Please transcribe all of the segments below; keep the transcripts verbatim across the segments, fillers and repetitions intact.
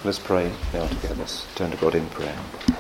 Let's pray now together. Let's turn to God in prayer.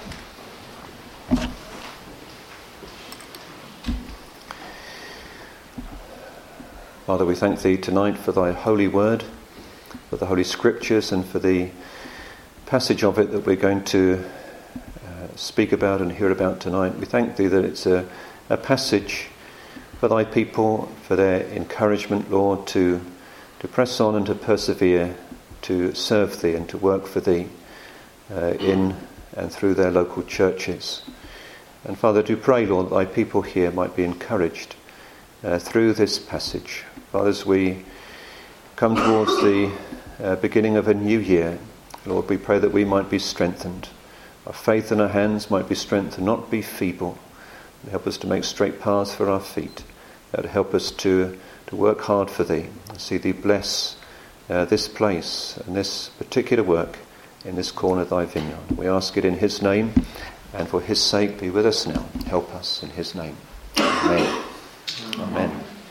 Father, we thank Thee tonight for Thy holy word, for the Holy Scriptures, and for the passage of it that we're going to uh, speak about and hear about tonight. We thank Thee that it's a, a passage for Thy people, for their encouragement, Lord, to, to press on and to persevere, to serve Thee and to work for Thee uh, in and through their local churches. And Father, do pray, Lord, that Thy people here might be encouraged uh, through this passage. Father, as we come towards the uh, beginning of a new year, Lord, we pray that we might be strengthened. Our faith in our hands might be strengthened, not be feeble. Help us to make straight paths for our feet. That help us to, to work hard for Thee. See Thee bless Uh, this place and this particular work in this corner of Thy vineyard. We ask it in His name, and for His sake be with us now. Help us in His name. Amen. Amen.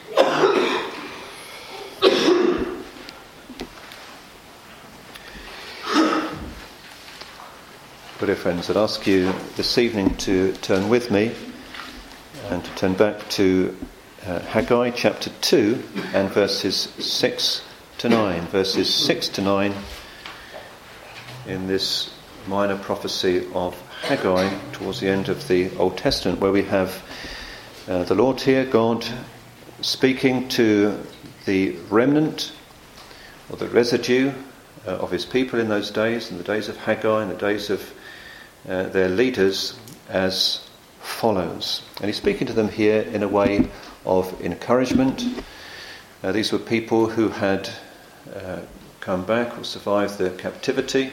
Well, dear friends, I'd ask you this evening to turn with me and to turn back to uh, Haggai chapter two and verses six to nine, verses six to nine in this minor prophecy of Haggai towards the end of the Old Testament, where we have uh, the Lord here, God, speaking to the remnant or the residue uh, of His people in those days, in the days of Haggai, in the days of uh, their leaders, as follows. And He's speaking to them here in a way of encouragement. Uh, these were people who had uh, come back or survived the captivity,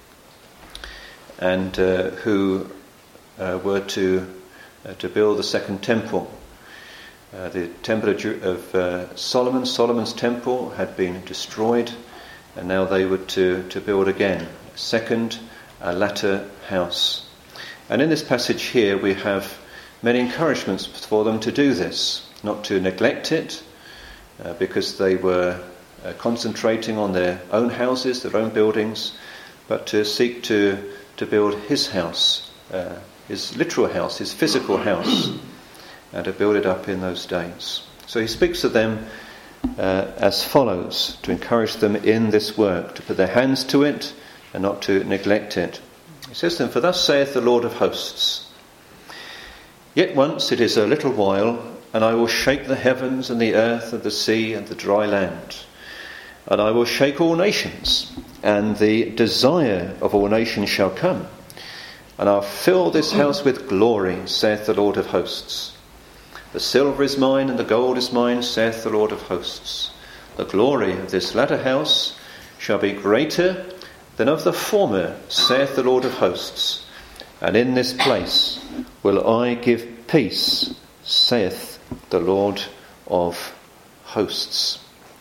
and uh, who uh, were to uh, to build the second temple. Uh, the temple of uh, Solomon, Solomon's temple, had been destroyed, and now they were to, to build again, a second, a latter house. And in this passage here we have many encouragements for them to do this, not to neglect it, Uh, because they were uh, concentrating on their own houses, their own buildings, but to seek to, to build His house, uh, His literal house, His physical house, and to build it up in those days. So He speaks to them uh, as follows, to encourage them in this work, to put their hands to it and not to neglect it. He says to them, "For thus saith the Lord of hosts, yet once it is a little while, and I will shake the heavens and the earth and the sea and the dry land. And I will shake all nations, and the desire of all nations shall come. And I'll fill this house with glory, saith the Lord of hosts. The silver is mine and the gold is mine, saith the Lord of hosts. The glory of this latter house shall be greater than of the former, saith the Lord of hosts. And in this place will I give peace, saith the Lord of hosts."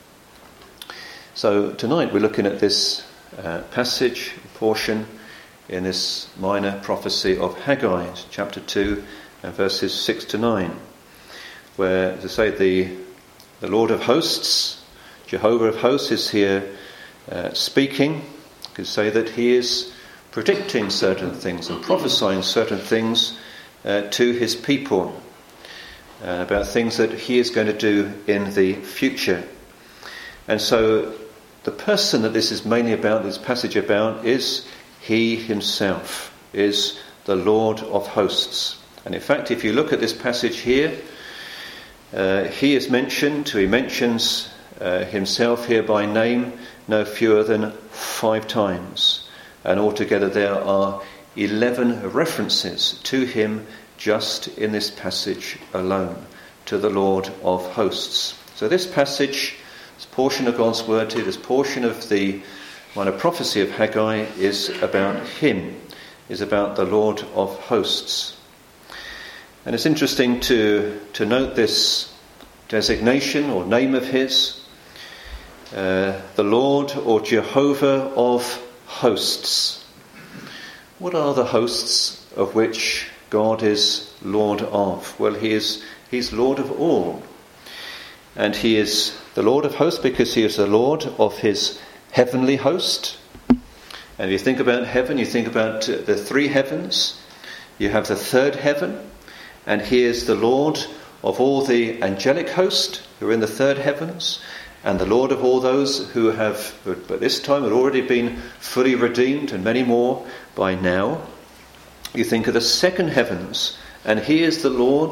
So tonight we're looking at this uh, passage, portion in this minor prophecy of Haggai, chapter two and verses six to nine, where, as I say, the, the Lord of hosts, Jehovah of hosts, is here uh, speaking. You could say that He is predicting certain things and prophesying certain things uh, to His people, Uh, about things that He is going to do in the future. And so the person that this is mainly about, this passage about, is He Himself, is the Lord of hosts. And in fact, if you look at this passage here, uh, He is mentioned, He mentions uh, Himself here by name no fewer than five times. And altogether there are eleven references to Him just in this passage alone, to the Lord of hosts. So this passage, this portion of God's word, this portion of the minor prophecy of Haggai, is about Him, is about the Lord of hosts. And it's interesting to, to note this designation or name of His, uh, the Lord or Jehovah of hosts. What are the hosts of which God is Lord of? Well, he is he's Lord of all. And He is the Lord of hosts because He is the Lord of His heavenly host. And if you think about heaven, you think about the three heavens. You have the third heaven, and he is the Lord of all the angelic host who are in the third heavens, and the Lord of all those who have, by this time, had already been fully redeemed, and many more by now. You think of the second heavens, and he is the Lord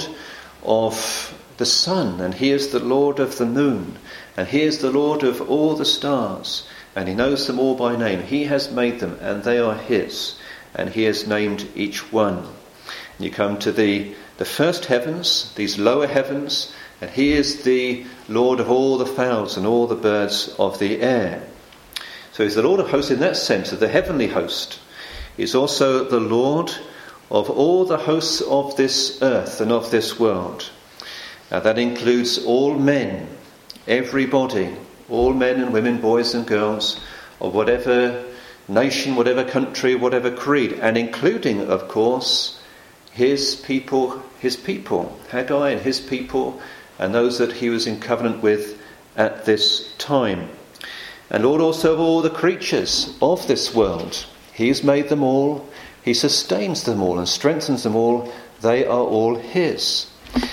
of the sun, and he is the Lord of the moon, and he is the Lord of all the stars, and he knows them all by name. He has made them, and they are his, and he has named each one. And you come to the, the first heavens, these lower heavens, and he is the Lord of all the fowls and all the birds of the air. So he's the Lord of hosts in that sense, of the heavenly host. He's also the Lord of all the hosts of this earth and of this world. Now that includes all men, everybody, all men and women, boys and girls, of whatever nation, whatever country, whatever creed, and including, of course, his people, his people, Haggai and his people, and those that he was in covenant with at this time. And Lord also of all the creatures of this world. He's made them all, he sustains them all and strengthens them all. They are all his.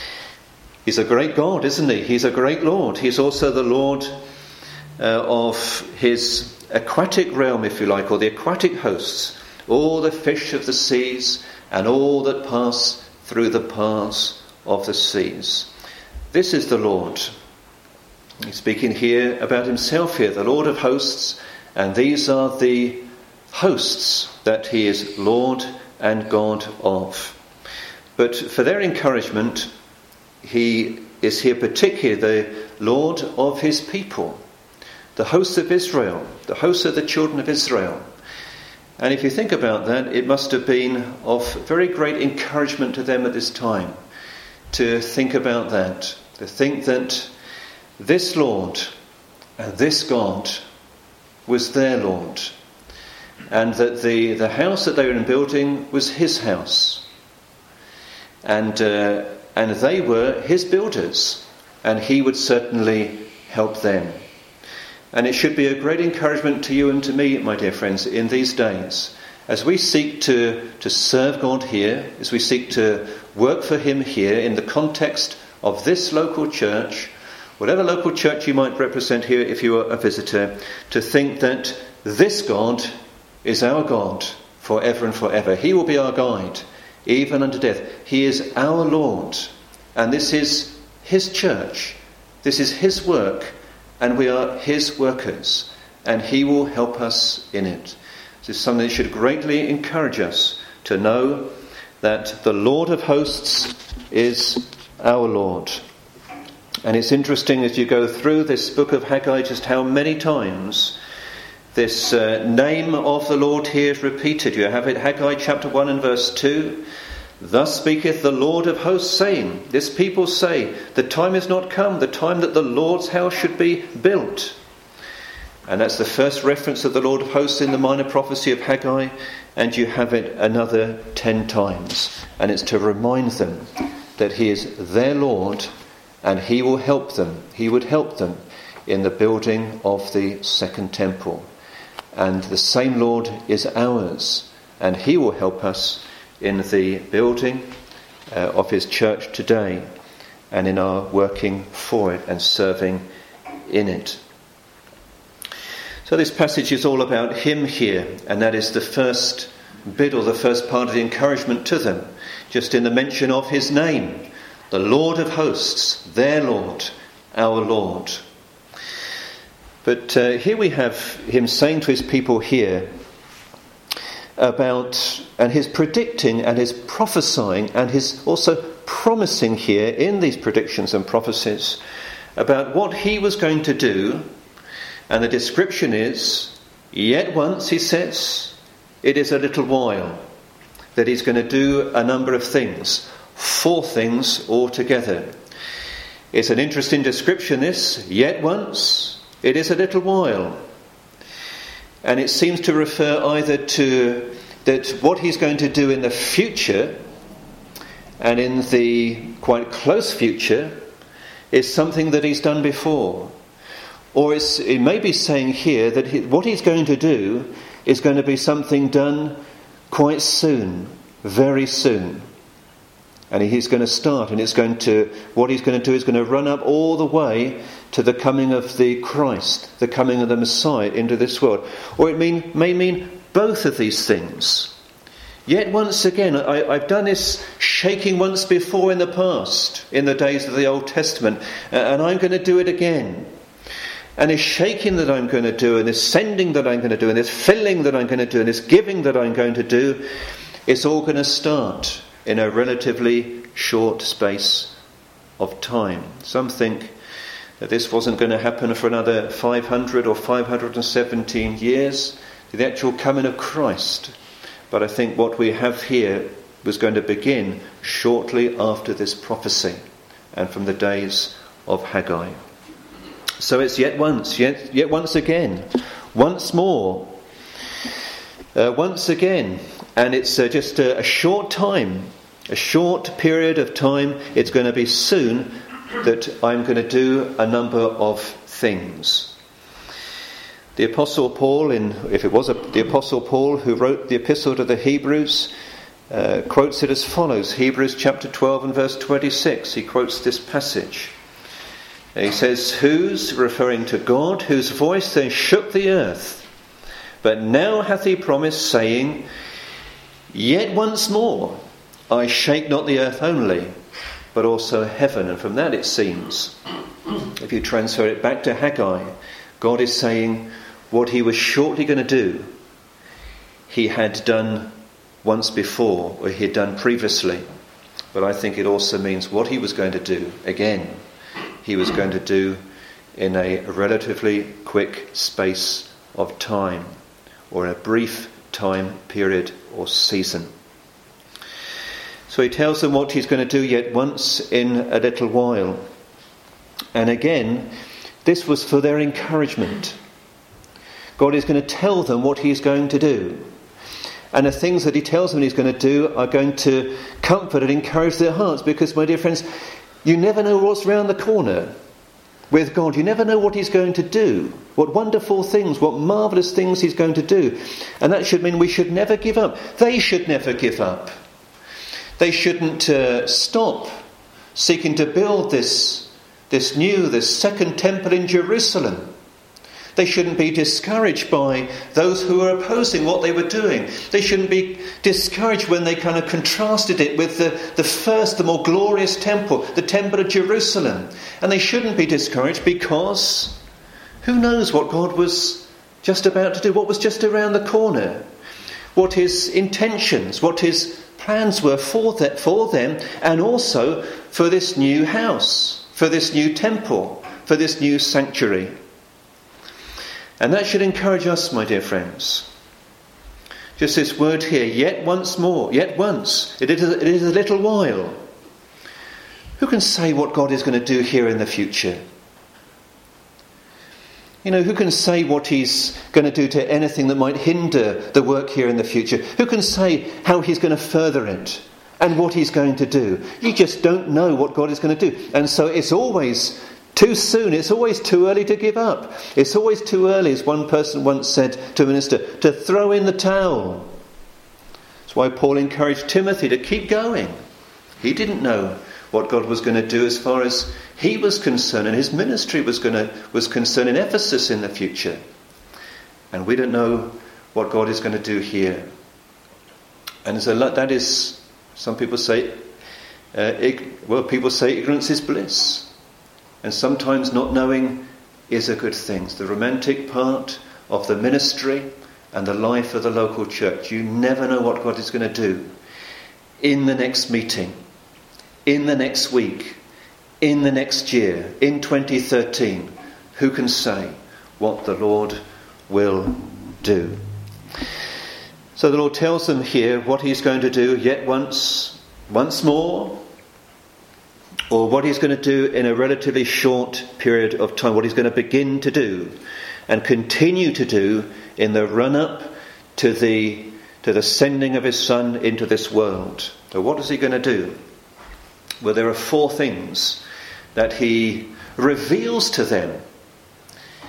He's a great God, isn't he? He's a great Lord. He's also the Lord uh, of his aquatic realm, if you like, or the aquatic hosts, all the fish of the seas and all that pass through the paths of the seas. This is the Lord. He's speaking here about himself here, the Lord of hosts, and these are the hosts that he is Lord and God of. But for their encouragement, he is here particularly the Lord of his people, the hosts of Israel, the hosts of the children of Israel. And if you think about that, it must have been of very great encouragement to them at this time to think about that, to think that this Lord and this God was their Lord, and that the, the house that they were building was his house. And uh, and they were his builders, and he would certainly help them. And it should be a great encouragement to you and to me, my dear friends, in these days, as we seek to, to serve God here, as we seek to work for him here in the context of this local church, whatever local church you might represent here if you are a visitor, to think that this God is our God forever and forever. He will be our guide, even unto death. He is our Lord, and this is his church. This is his work, and we are his workers, and he will help us in it. This is something that should greatly encourage us to know that the Lord of hosts is our Lord. And it's interesting as you go through this book of Haggai just how many times this uh, name of the Lord here is repeated. You have it, Haggai chapter one and verse two. Thus speaketh the Lord of hosts, saying, this people say, the time is not come, the time that the Lord's house should be built. And that's the first reference of the Lord of hosts in the minor prophecy of Haggai, and you have it another ten times. And it's to remind them that he is their Lord, and he will help them. He would help them in the building of the second temple. And the same Lord is ours, and he will help us in the building uh, of his church today, and in our working for it and serving in it. So this passage is all about him here, and that is the first bit, or the first part of the encouragement to them, just in the mention of his name, the Lord of hosts, their Lord, our Lord. But uh, here we have him saying to his people here about, and his predicting and his prophesying and his also promising here in these predictions and prophecies about what he was going to do. And the description is, yet once, he says, it is a little while that he's going to do a number of things, four things altogether. It's an interesting description, this, yet once. It is a little while. And it seems to refer either to that what he's going to do in the future, and in the quite close future, is something that he's done before. Or it's, it may be saying here that he, what he's going to do is going to be something done quite soon, very soon. And he's going to start, and it's going to, what he's going to do is going to run up all the way to the coming of the Christ, the coming of the Messiah into this world. Or it mean, may mean both of these things. Yet once again, I, I've done this shaking once before in the past, in the days of the Old Testament, and I'm going to do it again. And this shaking that I'm going to do, and this sending that I'm going to do, and this filling that I'm going to do, and this giving that I'm going to do, it's all going to start in a relatively short space of time. Some think that this wasn't going to happen for another five hundred or five hundred seventeen years, the actual coming of Christ. But I think what we have here was going to begin shortly after this prophecy and from the days of Haggai. So it's yet once, yet, yet once again, once more, uh, once again. And it's uh, just a, a short time, a short period of time. It's going to be soon that I'm going to do a number of things. The Apostle Paul, in if it was a, the Apostle Paul who wrote the Epistle to the Hebrews, uh, quotes it as follows. Hebrews chapter twelve and verse twenty-six. He quotes this passage. He says, "Whose," referring to God, "whose voice then shook the earth. But now hath he promised, saying, Yet once more I shake not the earth only, but also heaven." And from that it seems, if you transfer it back to Haggai, God is saying what he was shortly going to do, he had done once before, or he had done previously. But I think it also means what he was going to do, again, he was going to do in a relatively quick space of time, or in a brief time period or season. So he tells them what he's going to do yet once in a little while. And again, this was for their encouragement. God is going to tell them what he's going to do. And the things that he tells them he's going to do are going to comfort and encourage their hearts. Because, my dear friends, you never know what's round the corner with God. You never know what he's going to do. What wonderful things, what marvellous things he's going to do. And that should mean we should never give up. They should never give up. They shouldn't uh, stop seeking to build this, this new, this second temple in Jerusalem. They shouldn't be discouraged by those who are opposing what they were doing. They shouldn't be discouraged when they kind of contrasted it with the, the first, the more glorious temple, the temple of Jerusalem. And they shouldn't be discouraged because who knows what God was just about to do, what was just around the corner, what his intentions, what his plans were for, that, for them, and also for this new house, for this new temple, for this new sanctuary. And that should encourage us, my dear friends. Just this word here, yet once more, yet once. It is, it is a little while. Who can say what God is going to do here in the future? You know, who can say what he's going to do to anything that might hinder the work here in the future? Who can say how he's going to further it and what he's going to do? You just don't know what God is going to do. And so it's always too soon, it's always too early to give up. It's always too early, as one person once said to a minister, to throw in the towel. That's why Paul encouraged Timothy to keep going. He didn't know what God was going to do as far as he was concerned, and his ministry was going to was concerned in Ephesus in the future. And we don't know what God is going to do here. And so that is, some people say, uh, ig- well, people say ignorance is bliss. And sometimes not knowing is a good thing. It's the romantic part of the ministry and the life of the local church. You never know what God is going to do in the next meeting, in the next week, in the next year, in twenty thirteen. Who can say what the Lord will do? So the Lord tells them here what he's going to do yet once, once more, or what he's going to do in a relatively short period of time, what he's going to begin to do and continue to do in the run-up to the to the sending of his Son into this world. So what is he going to do? Well, there are four things that he reveals to them.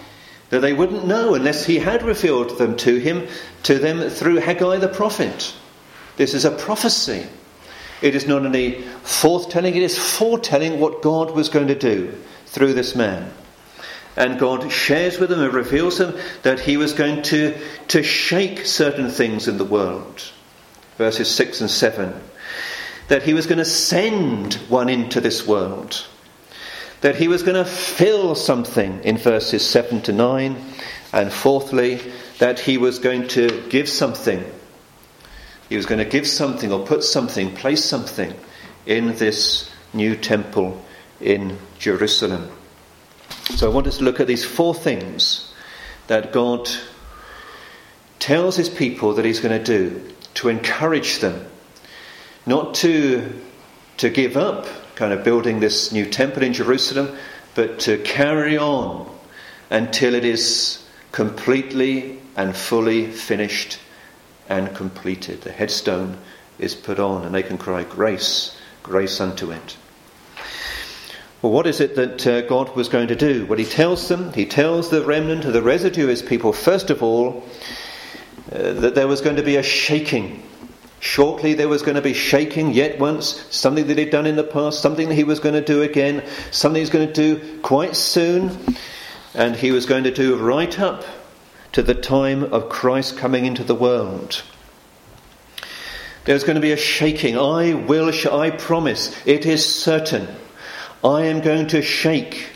that they wouldn't know unless he had revealed them to him, to them through Haggai the prophet. This is a prophecy. It is not only forthtelling, it is foretelling what God was going to do through this man. And God shares with them and reveals them that he was going to, to shake certain things in the world. Verses six and seven. That he was going to send one into this world. That he was going to fill something in verses seven to nine. And fourthly, that he was going to give something. He was going to give something or put something, place something in this new temple in Jerusalem. So I want us to look at these four things that God tells his people that he's going to do to encourage them. Not to, to give up kind of building this new temple in Jerusalem, but to carry on until it is completely and fully finished and completed. The headstone is put on and they can cry, grace, grace unto it. Well, what is it that uh, God was going to do? Well, he tells them, he tells the remnant of the residue of his people, first of all, uh, that there was going to be a shaking. Shortly there was going to be shaking yet once, something that he'd done in the past, something that he was going to do again, something he's going to do quite soon, and he was going to do right up to the time of Christ coming into the world. There's going to be a shaking. I will, sh- I promise, it is certain. I am going to shake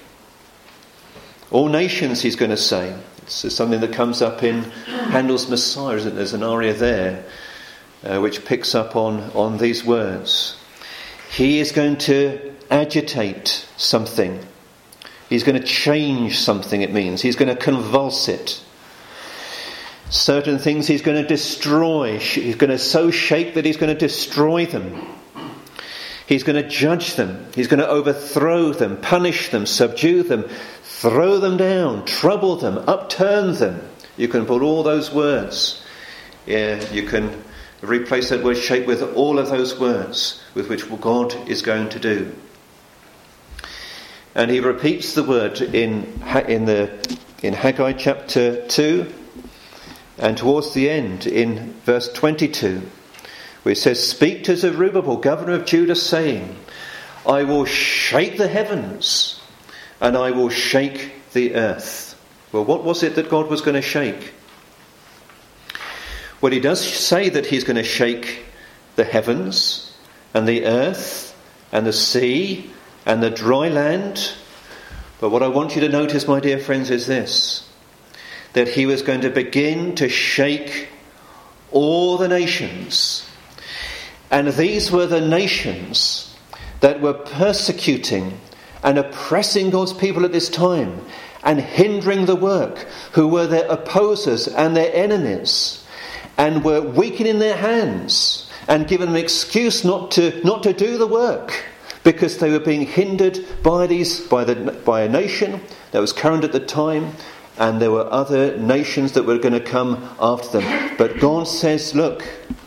all nations, he's going to say. It's something that comes up in Handel's Messiah, isn't it? There's an aria there uh, which picks up on, on these words. He is going to agitate something. He's going to change something, it means. He's going to convulse it. Certain things he's going to destroy. He's going to so shake that he's going to destroy them. He's going to judge them. He's going to overthrow them, punish them, subdue them, throw them down, trouble them, upturn them. You can put all those words. Yeah, you can replace that word shake with all of those words with which God is going to do. And he repeats the word in in the in Haggai chapter two, and towards the end in verse twenty-two. Where it says, speak to Zerubbabel, governor of Judah, saying, I will shake the heavens and I will shake the earth. Well, what was it that God was going to shake? Well, he does say that he's going to shake the heavens and the earth and the sea and the dry land. But what I want you to notice, my dear friends, is this. That he was going to begin to shake all the nations. And these were the nations that were persecuting and oppressing God's people at this time and hindering the work, who were their opposers and their enemies, and were weakening their hands and giving them an excuse not to not to do the work because they were being hindered by these by the by a nation that was current at the time, and there were other nations that were going to come after them. But God says, look,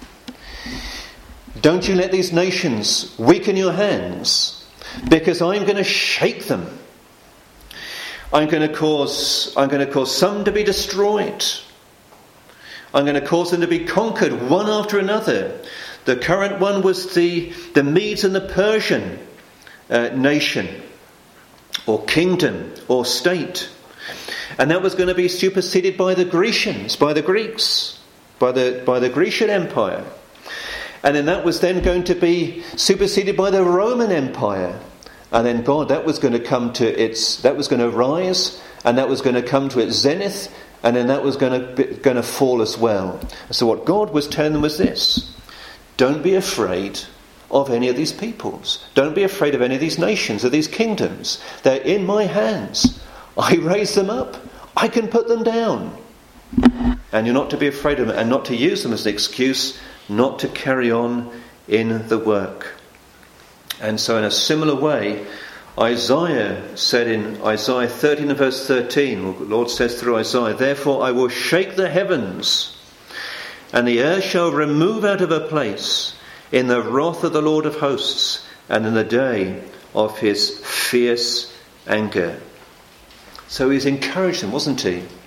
don't you let these nations weaken your hands, because I'm going to shake them. I'm going to cause I'm going to cause some to be destroyed. I'm going to cause them to be conquered one after another. The current one was the, the Medes and the Persian uh, nation, or kingdom, or state. And that was going to be superseded by the Grecians, by the Greeks, by the by the Grecian Empire. And then that was then going to be superseded by the Roman Empire. And then God, that was going to come to its, that was going to rise, and that was going to come to its zenith, and then that was going to be, going to fall as well. So what God was telling them was this: don't be afraid of any of these peoples. Don't be afraid of any of these nations, of these kingdoms. They're in my hands. I raise them up. I can put them down. And you're not to be afraid of them, and not to use them as an excuse not to carry on in the work. And so in a similar way, Isaiah said in Isaiah thirteen and verse thirteen, the Lord says through Isaiah, therefore I will shake the heavens, and the earth shall remove out of her place in the wrath of the Lord of hosts, and in the day of his fierce anger. So he's encouraged them, wasn't he?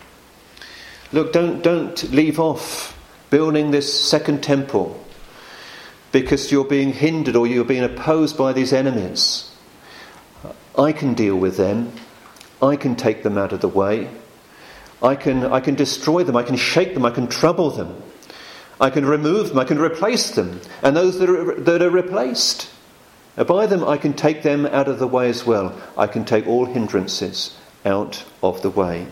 look, don't, don't leave off building this second temple because you're being hindered or you're being opposed by these enemies. I can deal with them. I can take them out of the way. I can, I can destroy them. I can shake them. I can trouble them. I can remove them. I can replace them. And those that are, that are replaced, by them I can take them out of the way as well. I can take all hindrances out of the way.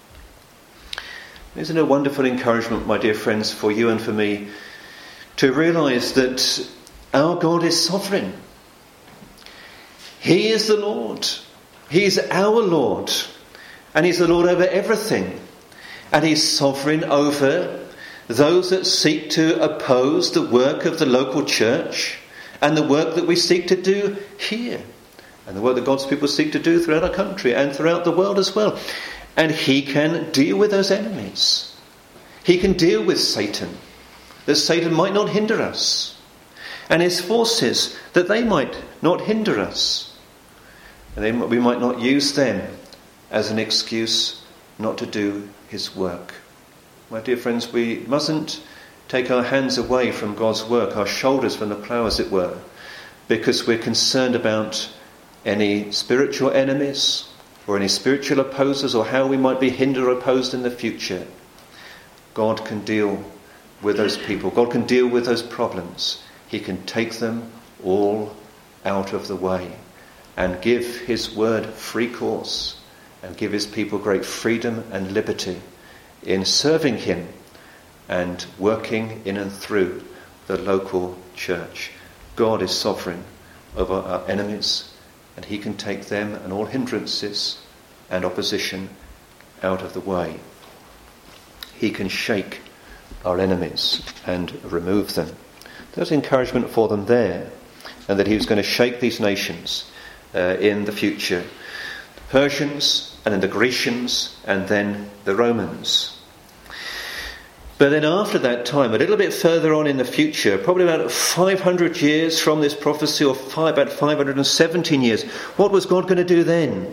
Isn't it a wonderful encouragement, my dear friends, for you and for me, to realise that our God is sovereign. He is the Lord. He is our Lord. And He's the Lord over everything. And He's sovereign over those that seek to oppose the work of the local church and the work that we seek to do here. And the work that God's people seek to do throughout our country and throughout the world as well. And He can deal with those enemies. He can deal with Satan, that Satan might not hinder us. And his forces, that they might not hinder us. And they, we might not use them as an excuse not to do His work. My dear friends, we mustn't take our hands away from God's work, our shoulders from the plough, as it were, because we're concerned about any spiritual enemies or any spiritual opposers or how we might be hindered or opposed in the future. God can deal with those people. God can deal with those problems. He can take them all out of the way and give His word free course and give His people great freedom and liberty in serving Him and working in and through the local church. God is sovereign over our enemies, and He can take them and all hindrances and opposition out of the way. He can shake our enemies and remove them. There's encouragement for them there, and that He was going to shake these nations uh, in the future. The Persians, and then the Grecians, and then the Romans. But then after that time, a little bit further on in the future, probably about five hundred years from this prophecy, or five, about five hundred seventeen years, what was God going to do then?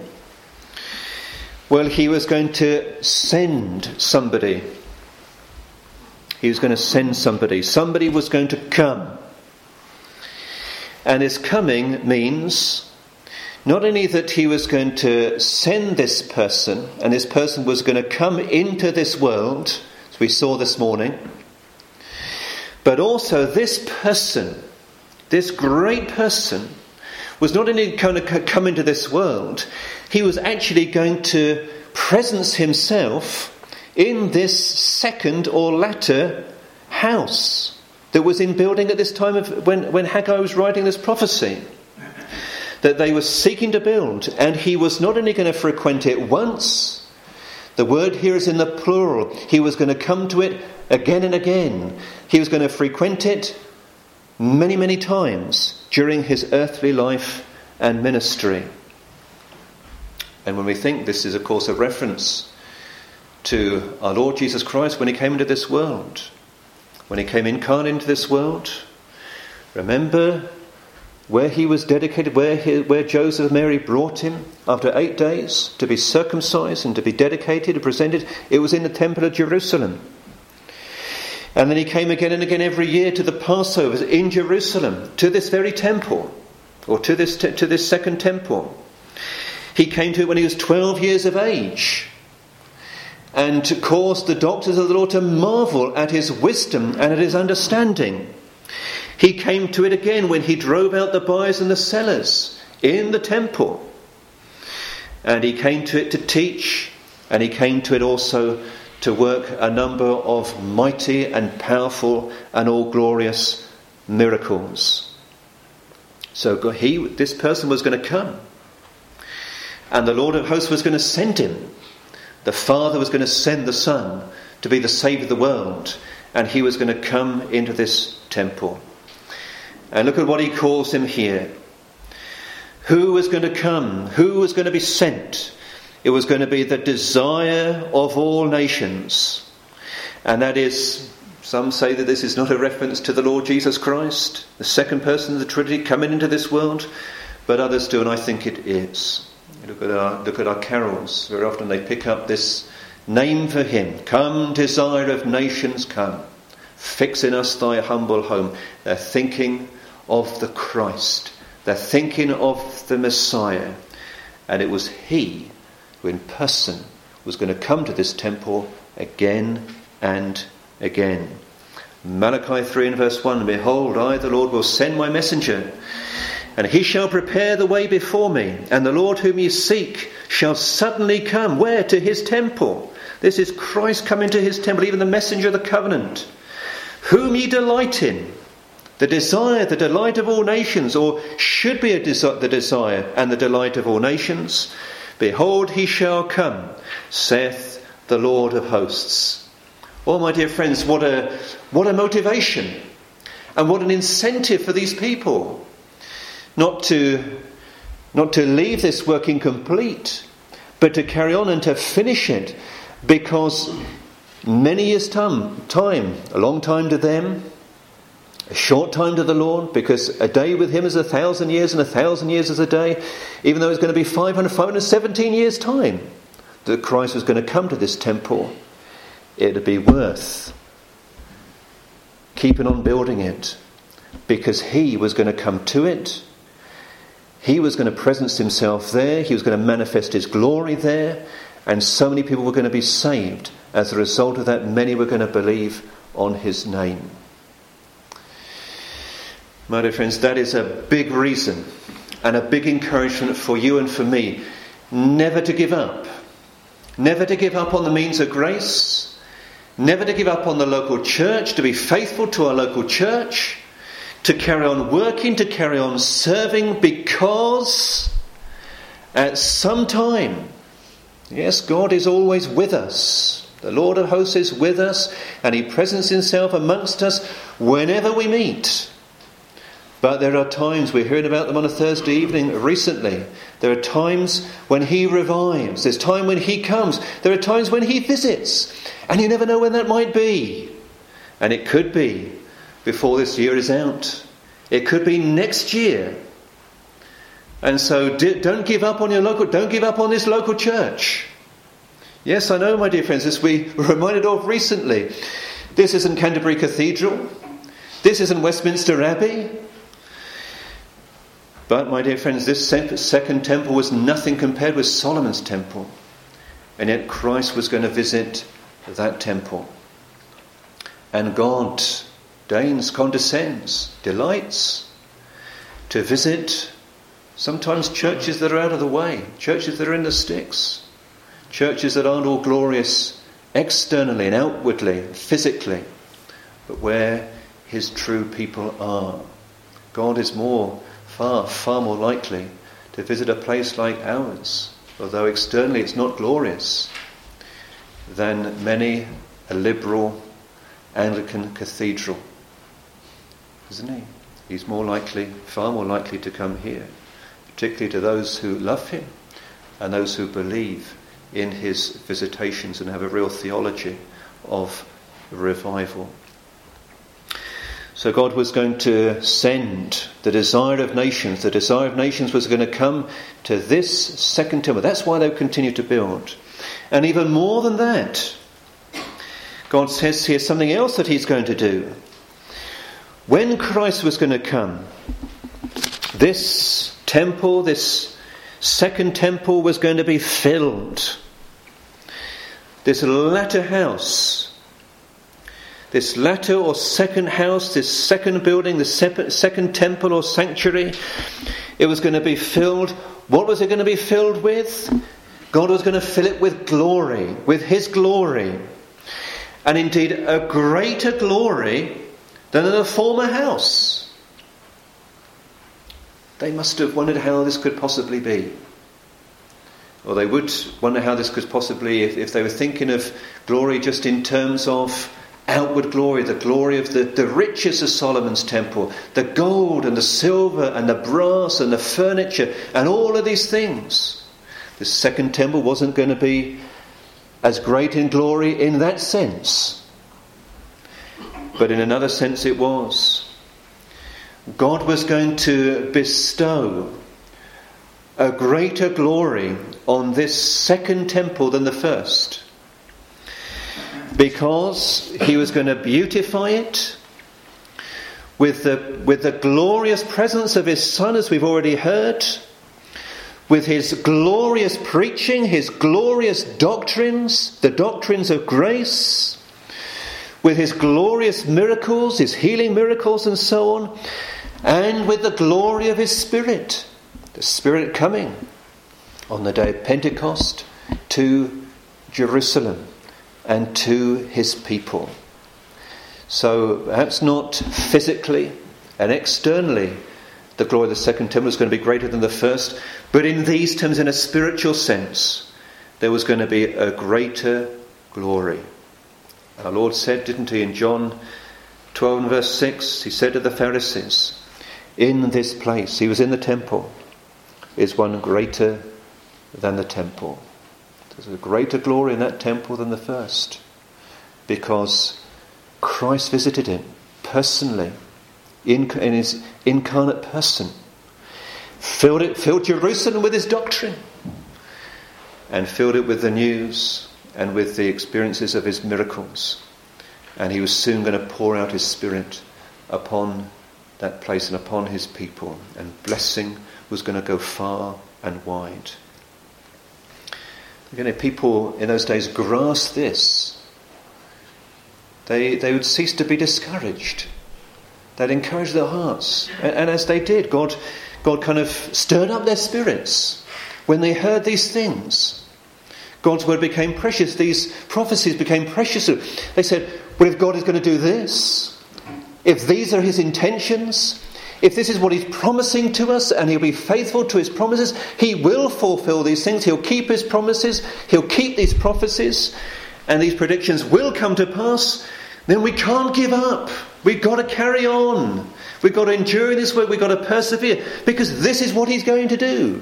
Well, He was going to send somebody. He was going to send somebody. Somebody was going to come. And His coming means not only that He was going to send this person, and this person was going to come into this world, as we saw this morning, but also this person, this great person, was not only going to come into this world, He was actually going to presence Himself in this second or latter house that was in building at this time of when, when Haggai was writing this prophecy, that they were seeking to build. And He was not only going to frequent it once, the word here is in the plural, He was going to come to it again and again. He was going to frequent it many, many times during His earthly life and ministry. And when we think, this is of course a reference to our Lord Jesus Christ when He came into this world, when He came incarnate into this world. Remember where He was dedicated, where, he, where Joseph and Mary brought Him after eight days to be circumcised and to be dedicated and presented. It was in the temple of Jerusalem. And then He came again and again every year to the Passover in Jerusalem, to this very temple, or to this, te- to this second temple. He came to it when He was twelve years of age, and to cause the doctors of the law to marvel at His wisdom and at His understanding. He came to it again when He drove out the buyers and the sellers in the temple. And He came to it to teach, and He came to it also to work a number of mighty and powerful and all glorious miracles. So he, this person was going to come, and the Lord of hosts was going to send Him. The Father was going to send the Son to be the Saviour of the world, and He was going to come into this temple. And look at what He calls Him here. Who was going to come? Who was going to be sent? It was going to be the desire of all nations. And that is, some say that this is not a reference to the Lord Jesus Christ, the second person of the Trinity coming into this world, but others do, and I think it is. Look at our look at our carols. Very often they pick up this name for him. Come, desire of nations, come. Fix in us thy humble home. They're thinking of the Christ. They're thinking of the Messiah. And it was he who in person was going to come to this temple again and again. Malachi three and verse one, behold, I, the Lord, will send my messenger, and he shall prepare the way before me, and the Lord whom ye seek shall suddenly come. Where? To his temple. This is Christ coming to his temple, even the messenger of the covenant. Whom ye delight in, the desire, the delight of all nations, or should be a desi- the desire and the delight of all nations. Behold, he shall come, saith the Lord of hosts. Oh, my dear friends, what a what a motivation and what an incentive for these people. Not to, not to leave this work incomplete, but to carry on and to finish it, because many years' time, time, a long time to them, a short time to the Lord, because a day with him is a thousand years and a thousand years is a day, even though it's going to be five hundred, five hundred seventeen years' time that Christ was going to come to this temple. It'd be worth keeping on building it, because he was going to come to it. He was going to presence himself there. He was going to manifest his glory there. And so many people were going to be saved. As a result of that, many were going to believe on his name. My dear friends, that is a big reason and a big encouragement for you and for me. Never to give up. Never to give up on the means of grace. Never to give up on the local church, to be faithful to our local church, to carry on working, to carry on serving, because at some time, yes, God is always with us. The Lord of hosts is with us, and he presents himself amongst us whenever we meet. But there are times, we're hearing about them on a Thursday evening recently, there are times when he revives, there's time when he comes, there are times when he visits, and you never know when that might be. And it could be before this year is out. It could be next year. And so don't give up on your local, don't give up on this local church. Yes, I know, my dear friends, as we were reminded of recently, this isn't Canterbury Cathedral, this isn't Westminster Abbey. But, my dear friends, this second temple was nothing compared with Solomon's temple. And yet Christ was going to visit that temple. And God deigns, condescends, delights to visit sometimes churches that are out of the way, churches that are in the sticks, churches that aren't all glorious externally and outwardly, physically, but where his true people are. God is more Far, far more likely to visit a place like ours, although externally it's not glorious, than many a liberal Anglican cathedral. Isn't he? He's more likely, far more likely to come here, particularly to those who love him and those who believe in his visitations and have a real theology of revival. So God was going to send the desire of nations. The desire of nations was going to come to this second temple. That's why they continue to build. And even more than that, God says here something else that he's going to do. When Christ was going to come, this temple, this second temple was going to be filled. This latter house, This latter or second house, this second building, this second temple or sanctuary, it was going to be filled. What was it going to be filled with? God was going to fill it with glory, with his glory. And indeed, a greater glory than in a former house. They must have wondered how this could possibly be. Or they would wonder how this could possibly, if, if they were thinking of glory just in terms of outward glory, the glory of the, the riches of Solomon's temple, the gold and the silver and the brass and the furniture and all of these things. The second temple wasn't going to be as great in glory in that sense. But in another sense it was. God was going to bestow a greater glory on this second temple than the first. because he was going to beautify it with the, with the glorious presence of his Son, as we've already heard, with his glorious preaching, his glorious doctrines, the doctrines of grace, with his glorious miracles, his healing miracles and so on, and with the glory of his Spirit, the Spirit coming on the day of Pentecost to Jerusalem and to his people. So perhaps not physically and externally the glory of the second temple was going to be greater than the first, but in these terms, in a spiritual sense, there was going to be a greater glory. Our Lord said, didn't he, in John twelve and verse six, he said to the Pharisees, in this place, he was in the temple, is one greater than the temple. There's a greater glory in that temple than the first, because Christ visited him personally, in, in his incarnate person, filled it, filled Jerusalem with his doctrine, and filled it with the news and with the experiences of his miracles. And he was soon going to pour out his Spirit upon that place and upon his people, and blessing was going to go far and wide. Again, if people in those days grasped this, they they would cease to be discouraged. They'd encourage their hearts. And, and as they did, God, God kind of stirred up their spirits when they heard these things. God's word became precious. These prophecies became precious. They said, well, if God is going to do this, if these are his intentions, if this is what he's promising to us, and he'll be faithful to his promises, he will fulfill these things. He'll keep his promises. He'll keep these prophecies, and these predictions will come to pass. Then we can't give up. We've got to carry on. We've got to endure in this work. We've got to persevere, because this is what he's going to do.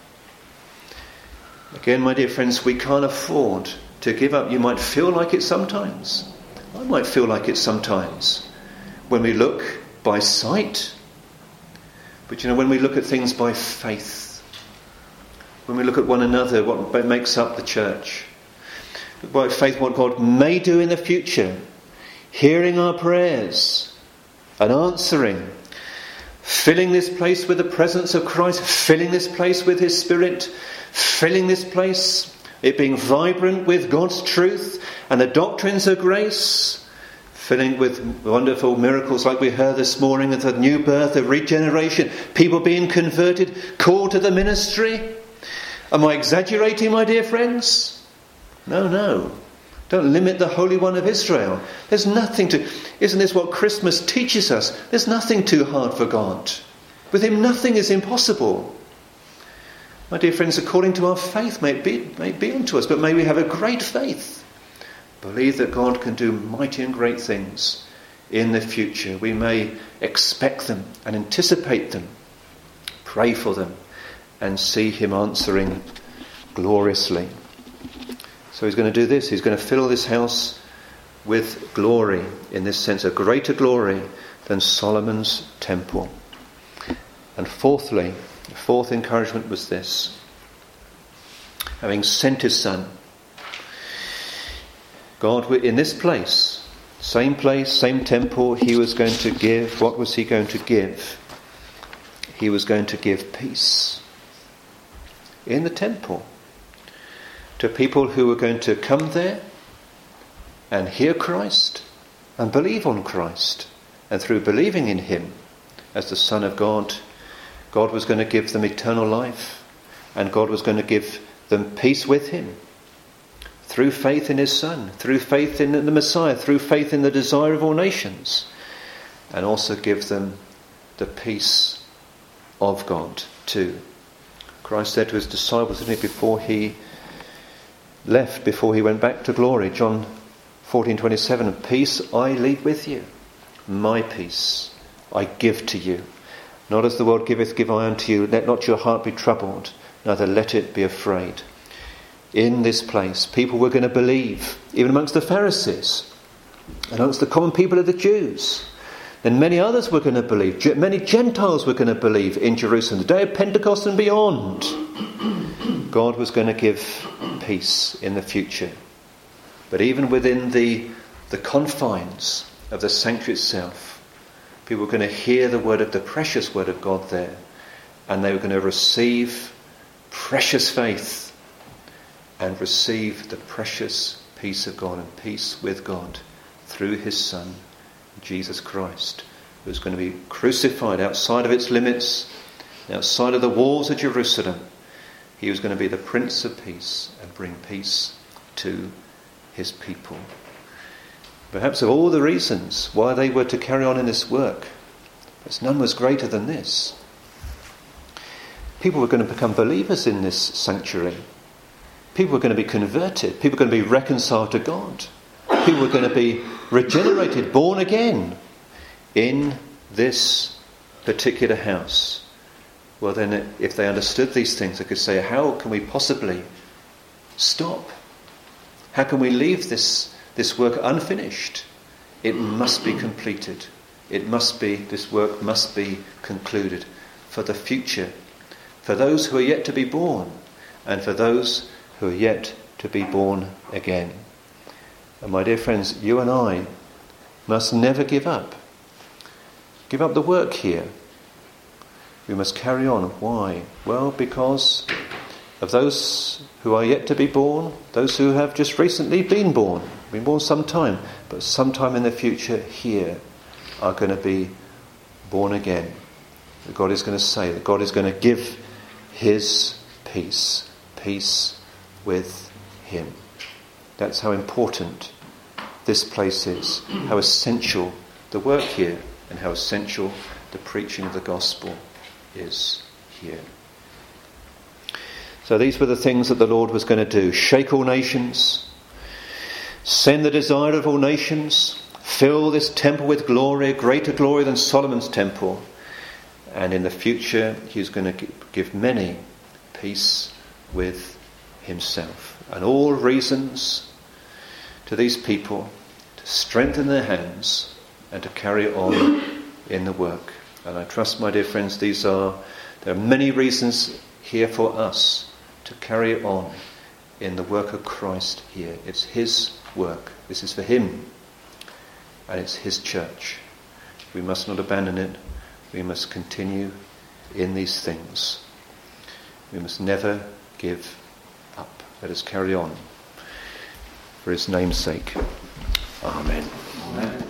Again, my dear friends, we can't afford to give up. You might feel like it sometimes. I might feel like it sometimes when we look by sight. But you know, when we look at things by faith, when we look at one another, what makes up the church, by faith what God may do in the future, hearing our prayers and answering, filling this place with the presence of Christ, filling this place with his Spirit, filling this place, it being vibrant with God's truth and the doctrines of grace, filling with wonderful miracles like we heard this morning of the new birth, of regeneration, people being converted, called to the ministry. Am I exaggerating, my dear friends? No, no. Don't limit the Holy One of Israel. There's nothing to... Isn't this what Christmas teaches us? There's nothing too hard for God. With him nothing is impossible. My dear friends, according to our faith, may it be, may it be unto us, but may we have a great faith. Believe that God can do mighty and great things in the future. We may expect them and anticipate them, pray for them, and see him answering gloriously. So he's going to do this. He's going to fill this house with glory, in this sense, a greater glory than Solomon's temple. And fourthly, the fourth encouragement was this: having sent his Son, God, in this place, same place, same temple, he was going to give, what was he going to give? He was going to give peace in the temple to people who were going to come there and hear Christ and believe on Christ. And through believing in him as the Son of God, God was going to give them eternal life, and God was going to give them peace with him. Through faith in his Son, through faith in the Messiah, through faith in the desire of all nations, and also give them the peace of God too. Christ said to his disciples, didn't he, before he left, before he went back to glory, John fourteen twenty-seven, peace I leave with you, my peace I give to you. Not as the world giveth, give I unto you. Let not your heart be troubled, neither let it be afraid. In this place, people were going to believe, even amongst the Pharisees, amongst the common people of the Jews. Then many others were going to believe. Many Gentiles were going to believe in Jerusalem. The day of Pentecost and beyond, God was going to give peace in the future. But even within the, the confines of the sanctuary itself, people were going to hear the word of the precious word of God there, and they were going to receive precious faith and receive the precious peace of God and peace with God through his Son, Jesus Christ, who was going to be crucified outside of its limits, outside of the walls of Jerusalem. He was going to be the Prince of Peace and bring peace to his people. Perhaps of all the reasons why they were to carry on in this work, perhaps none was greater than this. People were going to become believers in this sanctuary. People were going to be converted. People were going to be reconciled to God. People were going to be regenerated, born again in this particular house. Well then, if they understood these things, they could say, how can we possibly stop? How can we leave this, this work unfinished? It must be completed. It must be, this work must be concluded for the future, for those who are yet to be born, and for those who are yet to be born again. And my dear friends, you and I must never give up. Give up the work here. We must carry on. Why? Well, because of those who are yet to be born, those who have just recently been born, been born some time, but sometime in the future here are going to be born again. That God is going to say, that God is going to give his peace, peace with him. That's how important this place is, how essential the work here, and how essential the preaching of the gospel is here. So these were the things that the Lord was going to do. Shake all nations, send the desire of all nations, fill this temple with glory, greater glory than Solomon's temple. And in the future, he's going to give many peace with himself. And all reasons to these people to strengthen their hands and to carry on in the work. And I trust, my dear friends, these are, there are many reasons here for us to carry on in the work of Christ here. It's his work. This is for him. And it's his church. We must not abandon it. We must continue in these things. We must never give up. Let us carry on for his name's sake. Amen. Amen.